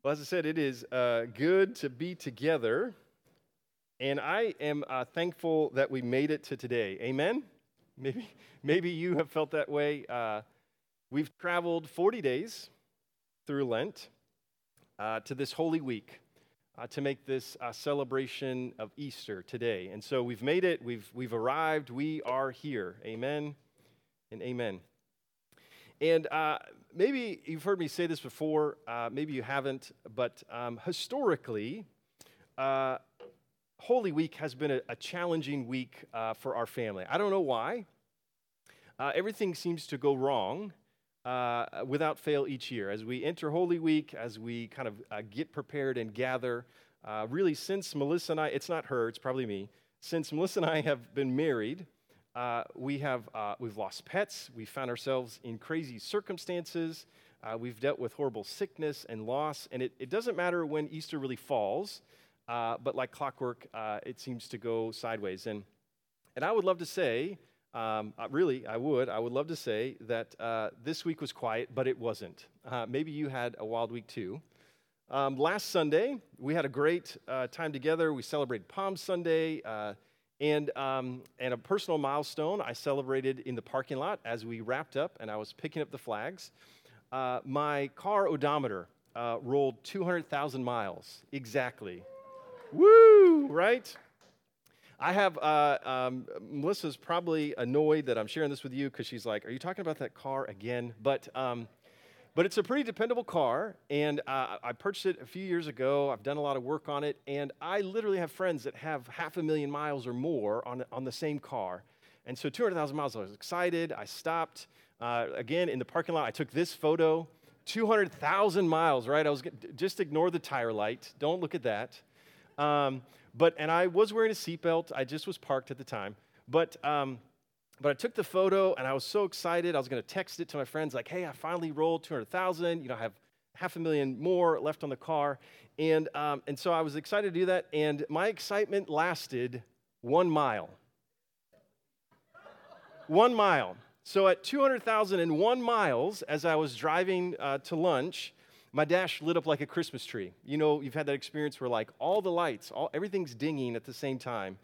Well, as I said, it is good to be together, and I am thankful that we made it to today. Amen? Maybe, maybe you have felt that way. We've traveled 40 days through Lent to this Holy Week to make this celebration of Easter today. And so we've made it. We've arrived. We are here. Amen and amen. And maybe you've heard me say this before, maybe you haven't, but historically, Holy Week has been a challenging week for our family. I don't know why. Everything seems to go wrong without fail each year. As we enter Holy Week, as we kind of get prepared and gather, really since Melissa and I, it's not her, it's probably me, since Melissa and I have been married, we've lost pets. We found ourselves in crazy circumstances. We've dealt with horrible sickness and loss. And it doesn't matter when Easter really falls, but like clockwork, it seems to go sideways. And I would love to say, I would love to say that this week was quiet, but it wasn't. Maybe you had a wild week too. Last Sunday, we had a great time together. We celebrated Palm Sunday. And a personal milestone I celebrated in the parking lot as we wrapped up and I was picking up the flags. My car odometer rolled 200,000 miles exactly. Woo, right? I have, Melissa's probably annoyed that I'm sharing this with you because she's like, are you talking about that car again? But it's a pretty dependable car, and I purchased it a few years ago. I've done a lot of work on it, and I literally have friends that have 500,000 miles or more on the same car. And so 200,000 miles, I was excited. I stopped, again, in the parking lot. I took this photo, 200,000 miles, right? Just ignore the tire light. Don't look at that. And I was wearing a seatbelt. I just was parked at the time. But I took the photo, and I was so excited. I was going to text it to my friends, like, hey, I finally rolled 200,000. I have 500,000 more left on the car. And so I was excited to do that, and my excitement lasted 1 mile. 1 mile. So at 200,001 miles, as I was driving to lunch, my dash lit up like a Christmas tree. You've had that experience where, like, all the lights, everything's dinging at the same time.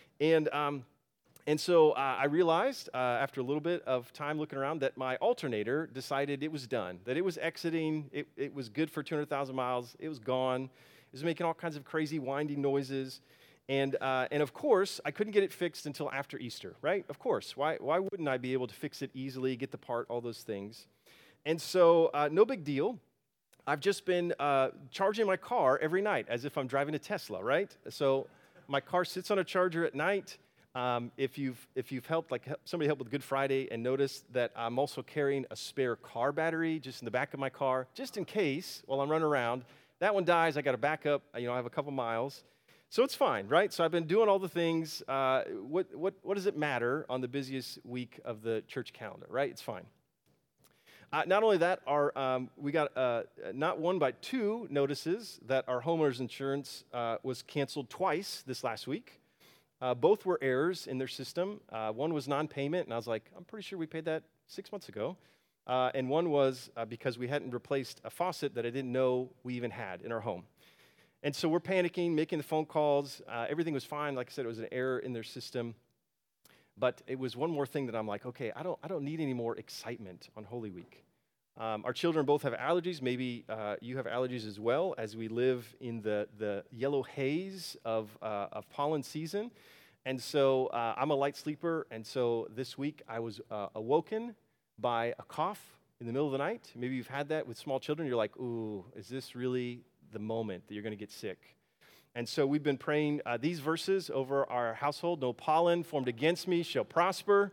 And so I realized after a little bit of time looking around that my alternator decided it was done, that it was exiting, it was good for 200,000 miles, it was gone, it was making all kinds of crazy winding noises, and of course, I couldn't get it fixed until after Easter, right? Of course, why wouldn't I be able to fix it easily, get the part, all those things? And so, no big deal. I've just been charging my car every night as if I'm driving a Tesla, right? So my car sits on a charger at night. If you've helped, somebody helped with Good Friday and noticed that I'm also carrying a spare car battery just in the back of my car, just in case while I'm running around. That one dies, I got a backup, I have a couple miles. So it's fine, right? So I've been doing all the things. What does it matter on the busiest week of the church calendar, right? It's fine. Not only that, we got not one but two notices that our homeowners insurance was canceled twice this last week. Both were errors in their system. One was non-payment, and I was like, I'm pretty sure we paid that 6 months ago. And one was because we hadn't replaced a faucet that I didn't know we even had in our home. And so we're panicking, making the phone calls. Everything was fine. Like I said, it was an error in their system. But it was one more thing that I'm like, okay, I don't need any more excitement on Holy Week. Our children both have allergies. Maybe you have allergies as well, as we live in the yellow haze of pollen season. And so I'm a light sleeper, and so this week I was awoken by a cough in the middle of the night. Maybe you've had that with small children. You're like, ooh, is this really the moment that you're going to get sick? And so we've been praying these verses over our household. No pollen formed against me shall prosper.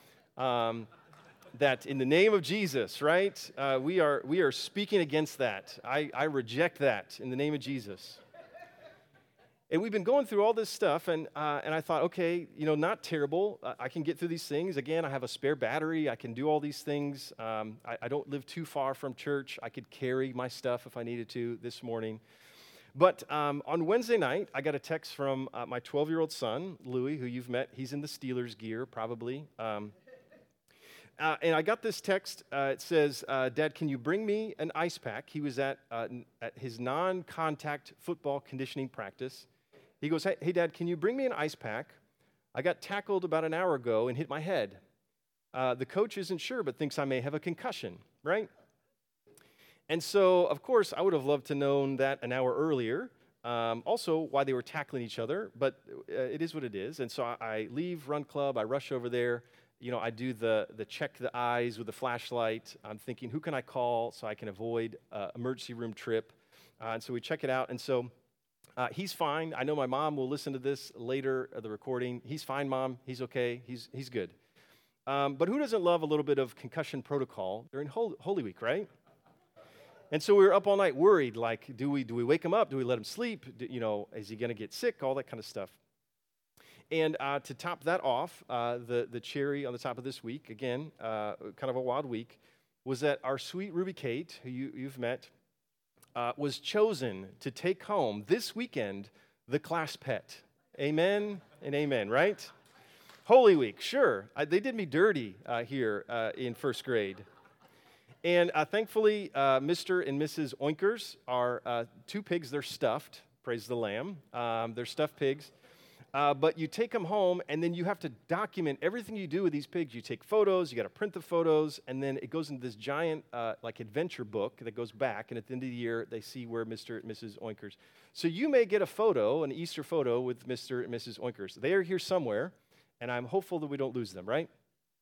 That in the name of Jesus, right? We are speaking against that. I reject that in the name of Jesus. And we've been going through all this stuff, and I thought, okay, not terrible. I can get through these things. Again, I have a spare battery. I can do all these things. I don't live too far from church. I could carry my stuff if I needed to this morning. But on Wednesday night, I got a text from my 12-year-old son, Louis, who you've met. He's in the Steelers gear, probably. And I got this text. It says, Dad, can you bring me an ice pack? He was at his non-contact football conditioning practice. He goes, hey, Dad, can you bring me an ice pack? I got tackled about an hour ago and hit my head. The coach isn't sure, but thinks I may have a concussion, right? And so, of course, I would have loved to known that an hour earlier. Also, why they were tackling each other, but it is what it is. And so I leave Run Club. I rush over there. I do the check the eyes with the flashlight. I'm thinking, who can I call so I can avoid emergency room trip? And so we check it out. And so he's fine. I know my mom will listen to this later, the recording. He's fine, Mom. He's okay. He's good. But who doesn't love a little bit of concussion protocol during Holy Week, right? And so we were up all night worried, like, do we wake him up? Do we let him sleep? Is he going to get sick? All that kind of stuff. And to top that off, the cherry on the top of this week, again, kind of a wild week, was that our sweet Ruby Kate, who you've met, was chosen to take home this weekend the class pet. Amen and amen, right? Holy Week, sure. They did me dirty here in first grade. And thankfully, Mr. and Mrs. Oinkers are two pigs. They're stuffed, praise the Lamb. They're stuffed pigs. But you take them home, and then you have to document everything you do with these pigs. You take photos, you got to print the photos, and then it goes into this giant adventure book that goes back, and at the end of the year, they see where Mr. and Mrs. Oinkers. So you may get a photo, an Easter photo with Mr. and Mrs. Oinkers. They are here somewhere, and I'm hopeful that we don't lose them, right?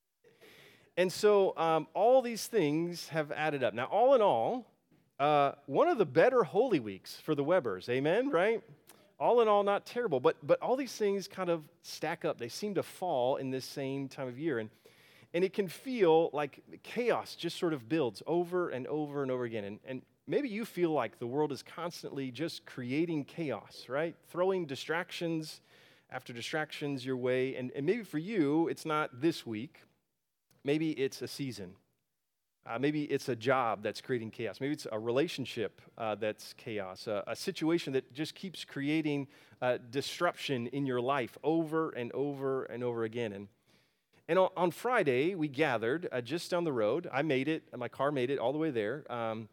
And so all these things have added up. Now, all in all, one of the better Holy Weeks for the Webbers, amen, right? All in all, not terrible, but all these things kind of stack up. They seem to fall in this same time of year, and it can feel like chaos just sort of builds over and over and over again. And maybe you feel like the world is constantly just creating chaos, right? Throwing distractions after distractions your way, and maybe for you, it's not this week. Maybe it's a season. Maybe it's a job that's creating chaos. Maybe it's a relationship that's chaos, a situation that just keeps creating disruption in your life over and over and over again. And on Friday, we gathered just down the road. I made it, my car made it all the way there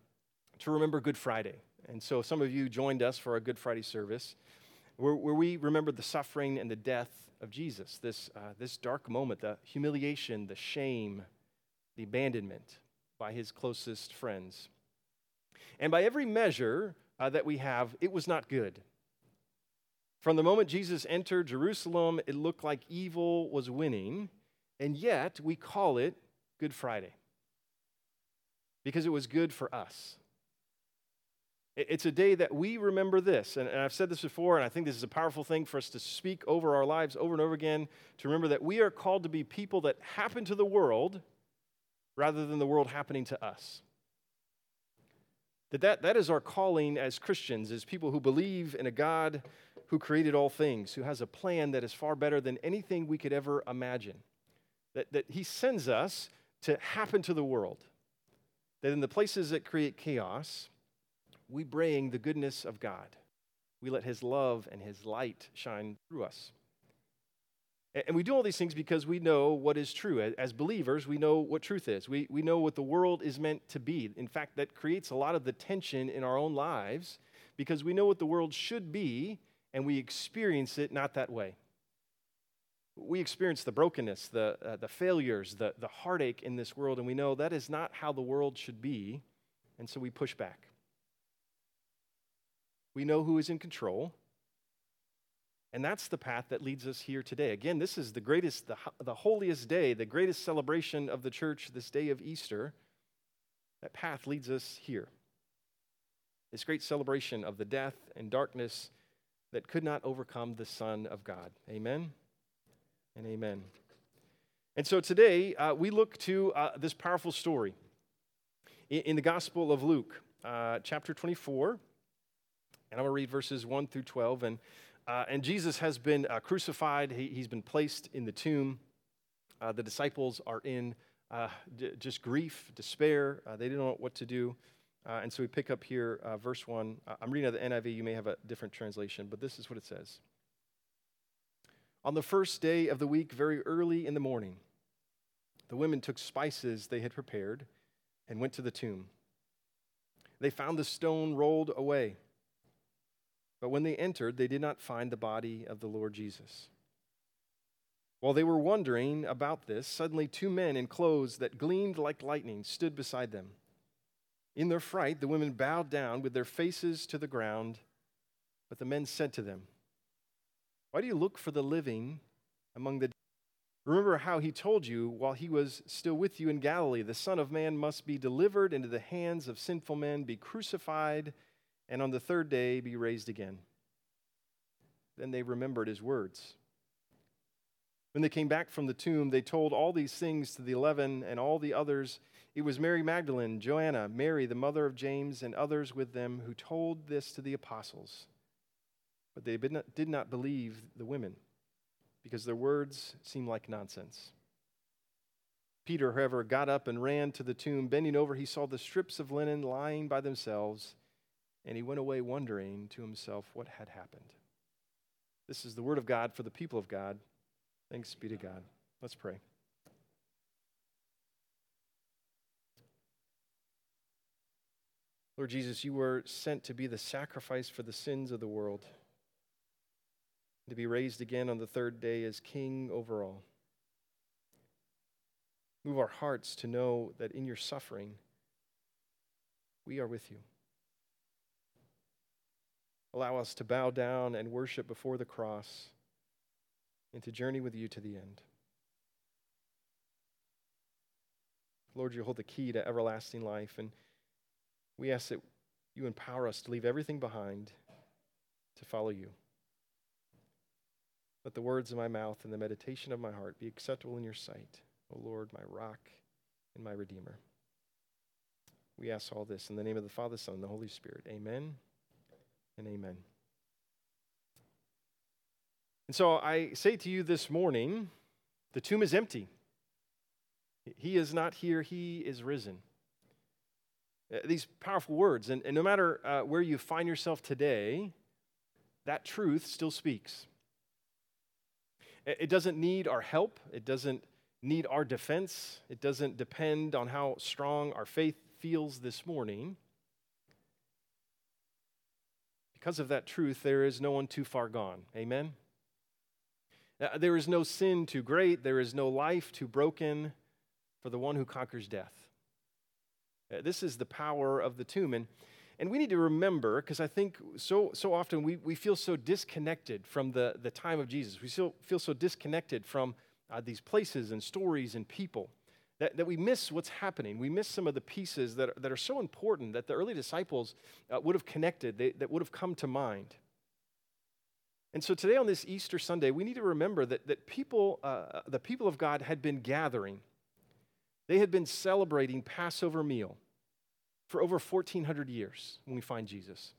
to remember Good Friday. And so some of you joined us for our Good Friday service where we remembered the suffering and the death of Jesus, this dark moment, the humiliation, the shame, the abandonment by his closest friends. And by every measure that we have, it was not good. From the moment Jesus entered Jerusalem, it looked like evil was winning, and yet we call it Good Friday because it was good for us. It's a day that we remember this, and I've said this before, and I think this is a powerful thing for us to speak over our lives over and over again, to remember that we are called to be people that happen to the world rather than the world happening to us. That is our calling as Christians, as people who believe in a God who created all things, who has a plan that is far better than anything we could ever imagine. That he sends us to happen to the world. That in the places that create chaos, we bring the goodness of God. We let his love and his light shine through us. And we do all these things because we know what is true. As believers, we know what truth is. We know what the world is meant to be. In fact, that creates a lot of the tension in our own lives because we know what the world should be, and we experience it not that way. We experience the brokenness, the failures, the heartache in this world, and we know that is not how the world should be, and so we push back. We know who is in control, and that's the path that leads us here today. Again, this is the greatest, the holiest day, the greatest celebration of the church, this day of Easter. That path leads us here. This great celebration of the death and darkness that could not overcome the Son of God. Amen and amen. And so today, we look to this powerful story in the Gospel of Luke, chapter 24. And I'm going to read verses 1 through 12. And Jesus has been crucified. He's been placed in the tomb. The disciples are in just grief, despair. They don't know what to do. And so we pick up here, verse 1. I'm reading out of the NIV. You may have a different translation, but this is what it says. On the first day of the week, very early in the morning, The women took spices they had prepared and went to the tomb. They found the stone rolled away. But when they entered, they did not find the body of the Lord Jesus. While they were wondering about this, suddenly two men in clothes that gleamed like lightning stood beside them. In their fright, the women bowed down with their faces to the ground, but the men said to them, "Why do you look for the living among the dead? Remember how he told you while he was still with you in Galilee, the Son of Man must be delivered into the hands of sinful men, be crucified, and on the third day be raised again." Then they remembered his words. When they came back from the tomb, they told all these things to the 11 and all the others. It was Mary Magdalene, Joanna, Mary, the mother of James, and others with them who told this to the apostles. But they did not believe the women, because their words seemed like nonsense. Peter, however, got up and ran to the tomb. Bending over, he saw the strips of linen lying by themselves, and he went away wondering to himself what had happened. This is the word of God for the people of God. Thanks be to God. Let's pray. Lord Jesus, you were sent to be the sacrifice for the sins of the world, to be raised again on the third day as King over all. Move our hearts to know that in your suffering, we are with you. Allow us to bow down and worship before the cross and to journey with you to the end. Lord, you hold the key to everlasting life, and we ask that you empower us to leave everything behind to follow you. Let the words of my mouth and the meditation of my heart be acceptable in your sight, O Lord, my rock and my redeemer. We ask all this in the name of the Father, Son, and the Holy Spirit. Amen and amen. And so I say to you this morning, the tomb is empty. He is not here, he is risen. These powerful words, and no matter where you find yourself today, that truth still speaks. It doesn't need our help. It doesn't need our defense. It doesn't depend on how strong our faith feels this morning. Because of that truth, there is no one too far gone. Amen? There is no sin too great. There is no life too broken for the one who conquers death. This is the power of the tomb. And we need to remember, because I think so often we feel so disconnected from the time of Jesus. We feel so disconnected from these places and stories and people that we miss what's happening. We miss some of the pieces that are so important that the early disciples would have connected, that would have come to mind. And so today on this Easter Sunday, we need to remember that the people of God had been gathering. They had been celebrating Passover meal for over 1,400 years when we find Jesus.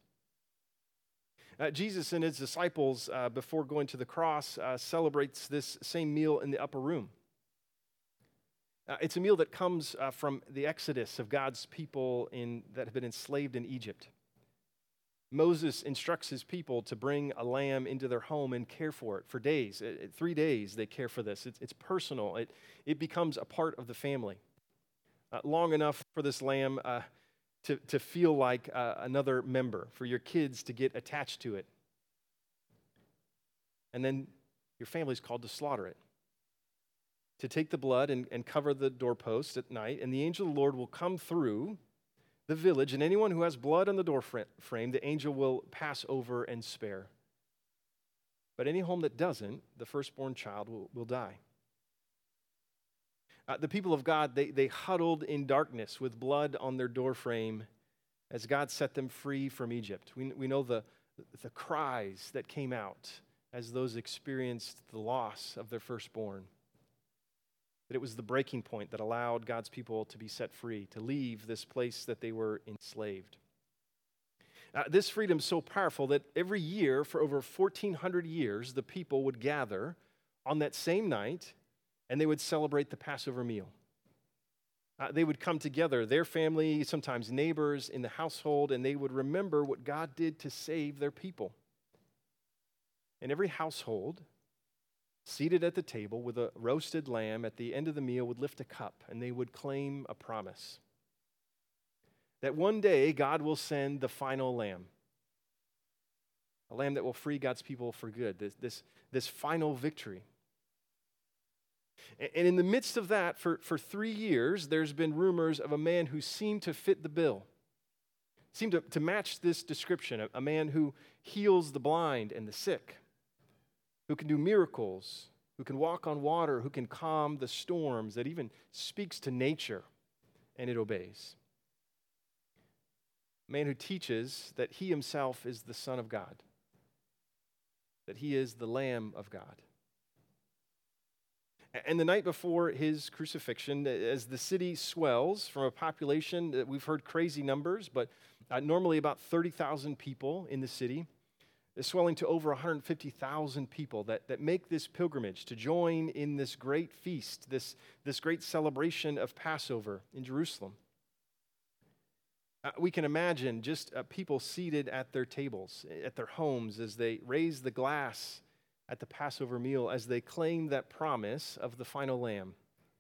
Jesus and his disciples, before going to the cross, celebrates this same meal in the upper room. It's a meal that comes from the exodus of God's people that have been enslaved in Egypt. Moses instructs his people to bring a lamb into their home and care for it for days. 3 days they care for this. It's personal. It becomes a part of the family. Long enough for this lamb to feel like another member, for your kids to get attached to it. And then your family's called to slaughter it, to take the blood and cover the doorpost at night, and the angel of the Lord will come through the village, and anyone who has blood on the door frame, the angel will pass over and spare. But any home that doesn't, the firstborn child will die. The people of God, they huddled in darkness with blood on their doorframe as God set them free from Egypt. We know the cries that came out as those experienced the loss of their firstborn. That it was the breaking point that allowed God's people to be set free, to leave this place that they were enslaved. This freedom is so powerful that every year for over 1,400 years, the people would gather on that same night and they would celebrate the Passover meal. They would come together, their family, sometimes neighbors in the household, and they would remember what God did to save their people. In every household, seated at the table with a roasted lamb at the end of the meal, would lift a cup and they would claim a promise that one day God will send the final lamb, a lamb that will free God's people for good, this final victory. And in the midst of that, for 3 years, there's been rumors of a man who seemed to fit the bill, seemed to match this description, a man who heals the blind and the sick, who can do miracles, who can walk on water, who can calm the storms, that even speaks to nature and it obeys. A man who teaches that he himself is the Son of God, that he is the Lamb of God. And the night before his crucifixion, as the city swells from a population that we've heard crazy numbers, but normally about 30,000 people in the city, is swelling to over 150,000 people that make this pilgrimage to join in this great feast, this great celebration of Passover in Jerusalem. We can imagine just people seated at their tables, at their homes, as they raise the glass at the Passover meal, as they claim that promise of the final lamb.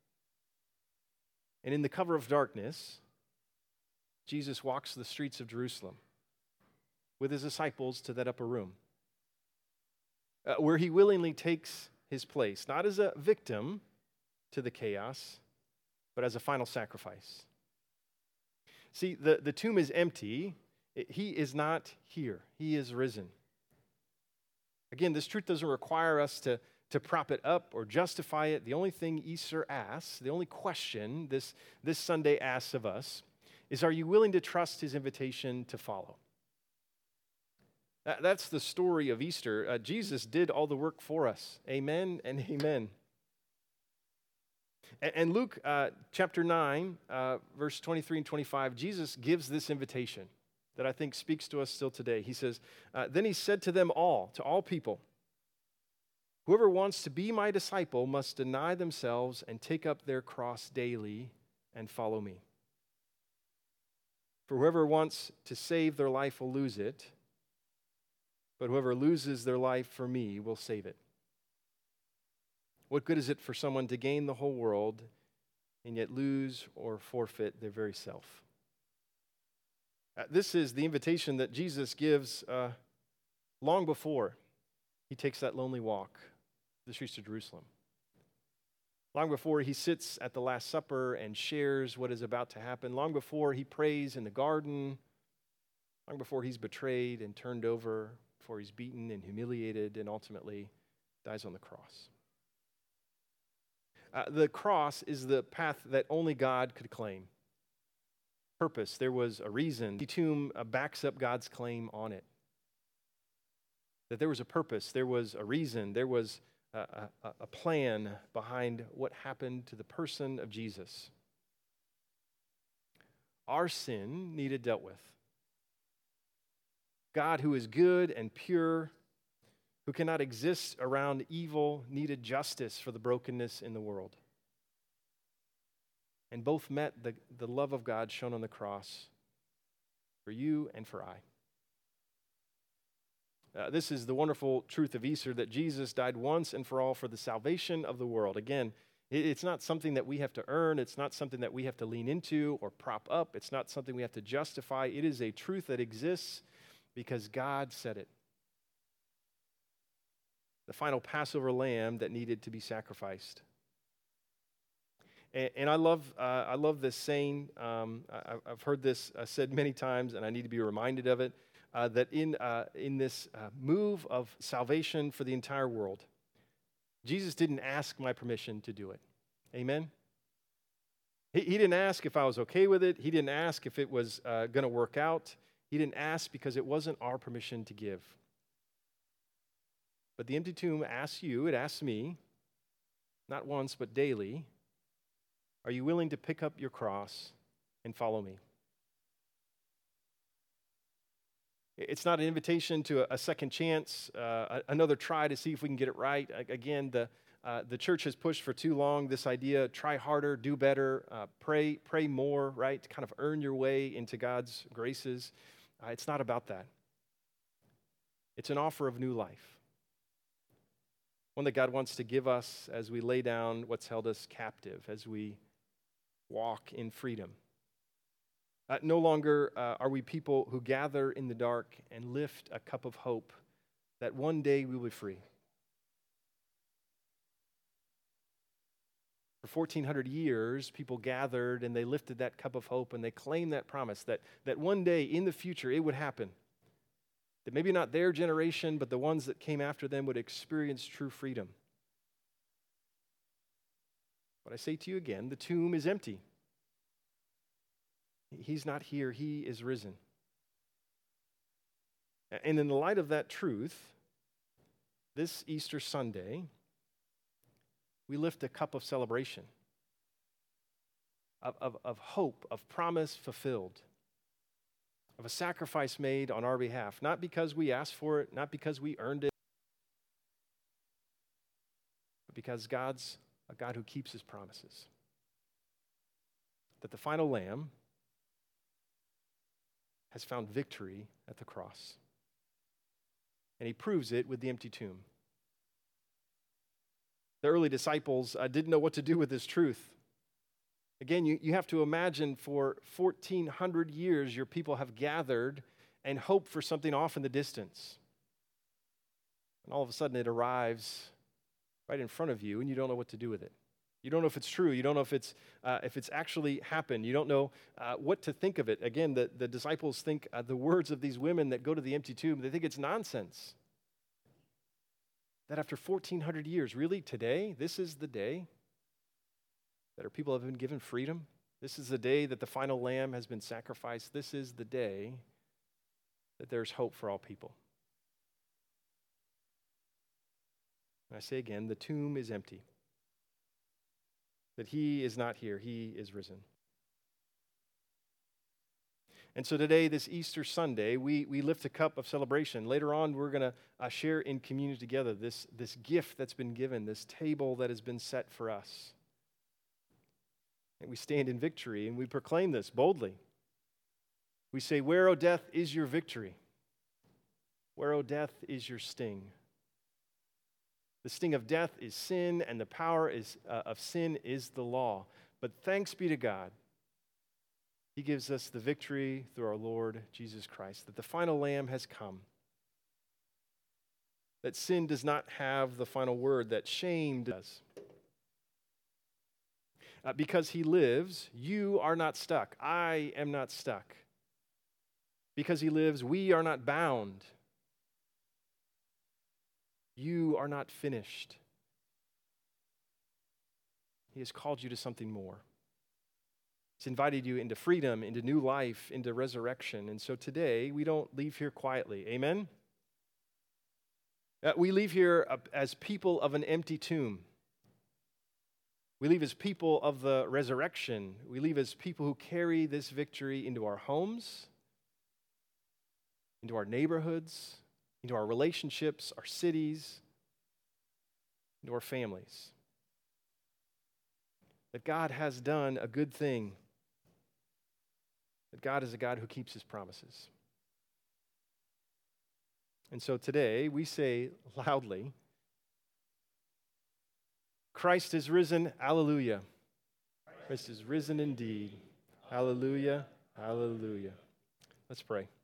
And in the cover of darkness, Jesus walks the streets of Jerusalem with his disciples to that upper room, where he willingly takes his place, not as a victim to the chaos, but as a final sacrifice. See, the tomb is empty. He is not here. He is risen. Again, this truth doesn't require us to prop it up or justify it. The only thing Easter asks, the only question this Sunday asks of us is, are you willing to trust his invitation to follow? That's the story of Easter. Jesus did all the work for us. Amen and amen. And Luke chapter 9, verse 23 and 25, Jesus gives this invitation that I think speaks to us still today. He says, then he said to them all, to all people, whoever wants to be my disciple must deny themselves and take up their cross daily and follow me. For whoever wants to save their life will lose it, but whoever loses their life for me will save it. What good is it for someone to gain the whole world and yet lose or forfeit their very self? This is the invitation that Jesus gives long before he takes that lonely walk the streets of Jerusalem. Long before he sits at the Last Supper and shares what is about to happen. Long before he prays in the garden. Long before he's betrayed and turned over. Before he's beaten and humiliated and ultimately dies on the cross. The cross is the path that only God could claim. Purpose, there was a reason. The tomb backs up God's claim on it. That there was a purpose, there was a reason, there was a plan behind what happened to the person of Jesus. Our sin needed dealt with. God, who is good and pure, who cannot exist around evil, needed justice for the brokenness in the world. And both met the love of God shown on the cross for you and for I. This is the wonderful truth of Easter, that Jesus died once and for all for the salvation of the world. Again, it's not something that we have to earn. It's not something that we have to lean into or prop up. It's not something we have to justify. It is a truth that exists because God said it. The final Passover lamb that needed to be sacrificed. And I love this saying. I've heard this said many times, and I need to be reminded of it. That in this move of salvation for the entire world, Jesus didn't ask my permission to do it. Amen? He didn't ask if I was okay with it. He didn't ask if it was going to work out. He didn't ask because it wasn't our permission to give. But the empty tomb asks you, it asks me, not once but daily, are you willing to pick up your cross and follow me? It's not an invitation to a second chance, another try to see if we can get it right. Again, the church has pushed for too long this idea, try harder, do better, pray more, right? To kind of earn your way into God's graces. It's not about that. It's an offer of new life. one that God wants to give us as we lay down what's held us captive, as we walk in freedom. No longer are we people who gather in the dark and lift a cup of hope that one day we will be free. For 1,400 years, people gathered and they lifted that cup of hope and they claimed that promise that one day in the future it would happen. That maybe not their generation, but the ones that came after them would experience true freedom. But I say to you again, the tomb is empty. He's not here, he is risen. And in the light of that truth, this Easter Sunday, we lift a cup of celebration, of hope, of promise fulfilled, of a sacrifice made on our behalf, not because we asked for it, not because we earned it, but because God's a God who keeps his promises. That the final lamb has found victory at the cross. And he proves it with the empty tomb. The early disciples didn't know what to do with this truth. Again, you have to imagine for 1,400 years your people have gathered and hoped for something off in the distance. And all of a sudden it arrives right in front of you and you don't know what to do with it. You don't know if it's true. You don't know if it's actually happened. You don't know what to think of it. Again, the disciples think the words of these women that go to the empty tomb, they think it's nonsense. That after 1,400 years, really today, this is the day that our people have been given freedom. This is the day that the final lamb has been sacrificed. This is the day that there's hope for all people. And I say again, the tomb is empty. That he is not here, he is risen. And so today, this Easter Sunday, we lift a cup of celebration. Later on, we're going to share in communion together this gift that's been given, this table that has been set for us. And we stand in victory and we proclaim this boldly. We say, "Where, O death, is your victory? Where, O death, is your sting?" The sting of death is sin, and the power of sin is the law. But thanks be to God, he gives us the victory through our Lord Jesus Christ, that the final lamb has come, that sin does not have the final word, that shame does. Because he lives, you are not stuck. I am not stuck. Because he lives, we are not bound. You are not finished. He has called you to something more. He's invited you into freedom, into new life, into resurrection. And so today, we don't leave here quietly. Amen? We leave here as people of an empty tomb. We leave as people of the resurrection. We leave as people who carry this victory into our homes, into our neighborhoods, into our relationships, our cities, into our families. That God has done a good thing. That God is a God who keeps his promises. And so today we say loudly, Christ is risen, hallelujah. Christ is risen indeed. Hallelujah, hallelujah. Let's pray.